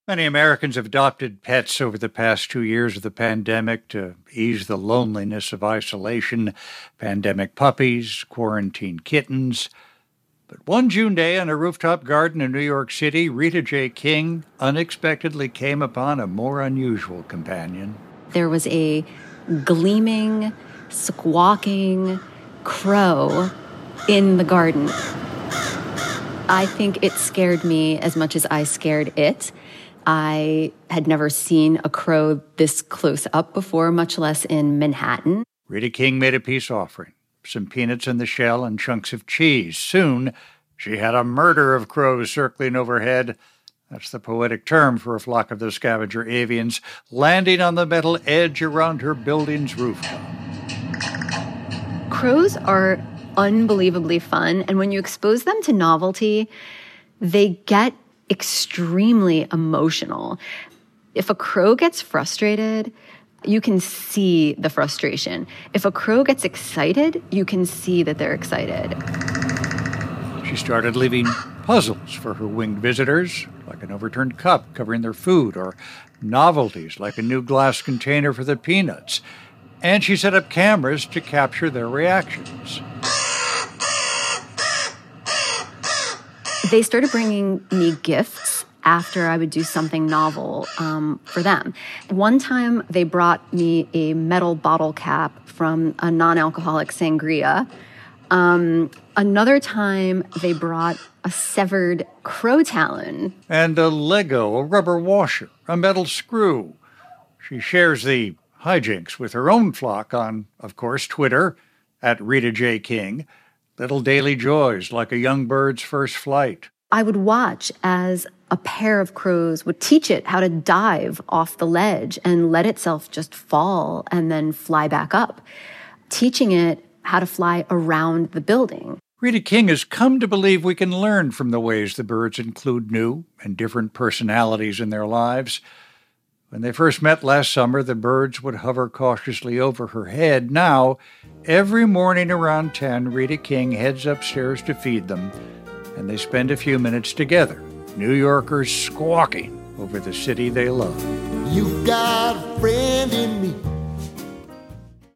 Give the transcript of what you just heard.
Many Americans have adopted pets over the past 2 years of the pandemic to ease the loneliness of isolation. Pandemic puppies, quarantine kittens. But one June day on a rooftop garden in New York City, Rita J. King unexpectedly came upon a more unusual companion. There was a gleaming, squawking crow in the garden. I think it scared me as much as I scared it. I had never seen a crow this close up before, much less in Manhattan. Rita King made a peace offering, some peanuts in the shell and chunks of cheese. Soon, she had a murder of crows circling overhead. That's the poetic term for a flock of those scavenger avians landing on the metal edge around her building's rooftop. Crows are unbelievably fun, and when you expose them to novelty, they get extremely emotional. If a crow gets frustrated, you can see the frustration. If a crow gets excited, you can see that they're excited. She started leaving puzzles for her winged visitors, like an overturned cup covering their food, or novelties like a new glass container for the peanuts. And she set up cameras to capture their reactions. They started bringing me gifts after I would do something novel for them. One time, they brought me a metal bottle cap from a non-alcoholic sangria. Another time, they brought a severed crow talon. And a Lego, a rubber washer, a metal screw. She shares the hijinks with her own flock on, of course, Twitter, at Rita J. King. Little daily joys like a young bird's first flight. I would watch as a pair of crows would teach it how to dive off the ledge and let itself just fall and then fly back up, teaching it how to fly around the building. Rita King has come to believe we can learn from the ways the birds include new and different personalities in their lives. When they first met last summer, the birds would hover cautiously over her head. Now, every morning around 10, Rita King heads upstairs to feed them, and they spend a few minutes together, New Yorkers squawking over the city they love. You've got a friend in me.